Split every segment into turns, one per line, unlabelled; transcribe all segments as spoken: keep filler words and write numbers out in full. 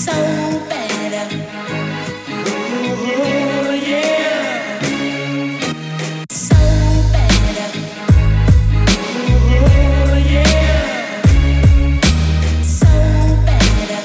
so bad. Ooh, yeah. So bad. Ooh, yeah. So bad.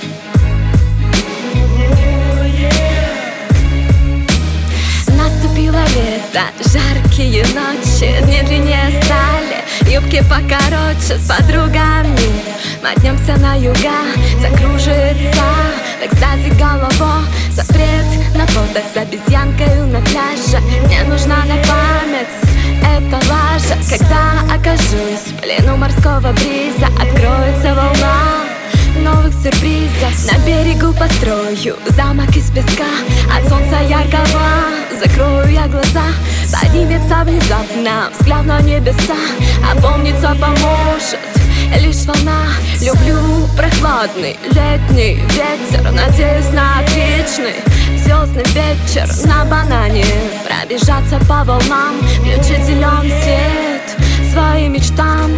Ooh, yeah.
Наступило лето, жаркие ночи, медленнее стали, юбки покороче с подругами. Мотнемся на юга, закружится в экстазе голово. Запрет на фото с обезьянкой на пляже. Мне нужна на память эта лажа. Когда окажусь в плену морского бриза, откроется волна новых сюрпризов. На берегу построю замок из песка. От солнца яркого закрою я глаза. Поднимется внезапно взгляд на небеса. Опомниться поможет лишь волна. Люблю прохладный летний ветер. Надеюсь на вечный звездный вечер. На банане пробежаться по волнам, включить зеленый свет своим мечтам.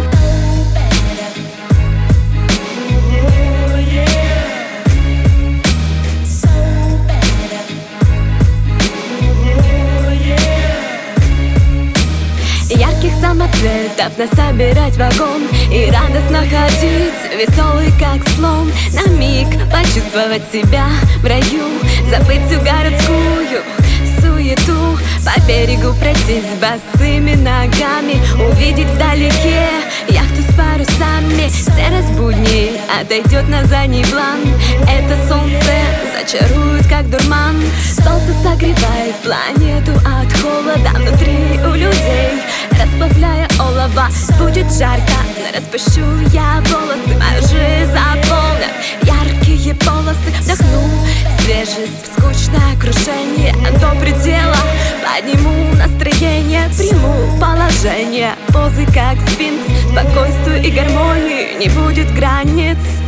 Ярких самоцветов насобирать вагон и радостно ходить, веселый как слон. На миг почувствовать себя в раю, забыть всю городскую суету. По берегу пройтись босыми ногами, увидеть вдалеке яхту с парусами. Серость будней отойдет на задний план. Это солнце зачарует как дурман. Солнце согревает планету от холода. Внутри у людей расплавляя олово. Будет жарко, но распущу я волосы. Мою жизнь заполнят яркие полосы. Вдохну свежесть в скучное окружение до предела. Подниму настроение, приму положение. Позы как сфинкс, спокойствию и гармонии не будет границ.